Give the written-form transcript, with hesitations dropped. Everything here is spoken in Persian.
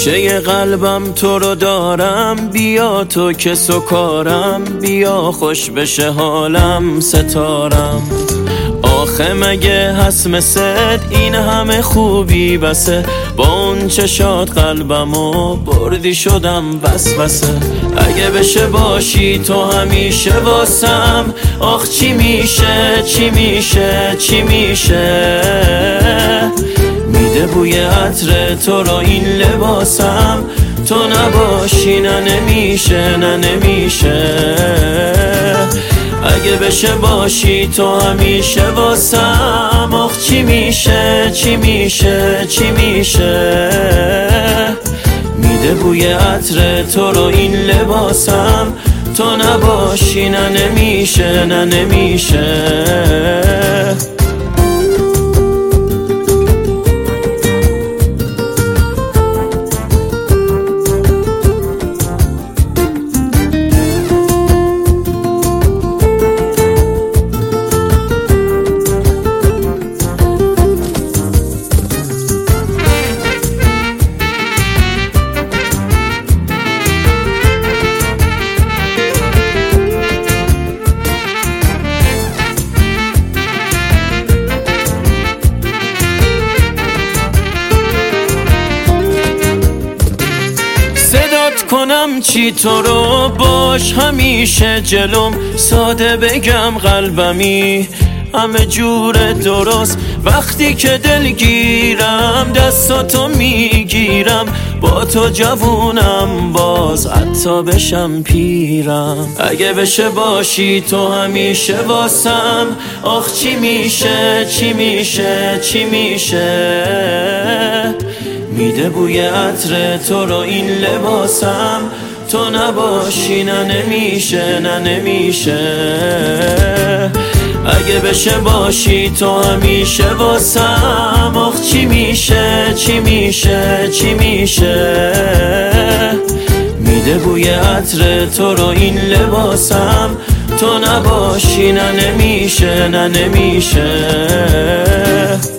گوشه قلبم تو رو دارم، بیا تو که سکارم، بیا خوش بشه حالم ستارم. آخه مگه هست مثل این همه خوبی بسه، با اون چشات قلبمو بردی شدم وسوسه. اگه بشه باشی تو همیشه واسم، آخ چی میشه چی میشه چی میشه. میده بوی عطر تو رو این لباسم، تو نباشی نه نمیشه نه نمیشه. اگه بشه باشی تو همیشه واسم، آخ چی میشه چی میشه چی میشه. میده بوی عطر تو رو این لباسم، تو نباشی نه نمیشه نه نمیشه. کنم چی تو رو باش همیشه جلوم، ساده بگم قلبمی همه جور درست. وقتی که دلگیرم دستاتو میگیرم، با تو جوونم باز حتی بشم پیرم. اگه بشه باشی تو همیشه واسم، آخ چی میشه چی میشه چی میشه. میده بوی عطر تو رو این لباسم، تو نباشی نه نمیشه نه نمیشه. اگه بشه باشی تو همیشه واسم، آخ چی میشه چی میشه چی میشه. میده بوی عطر تو رو این لباسم، تو نباشی نه نمیشه نه نمیشه.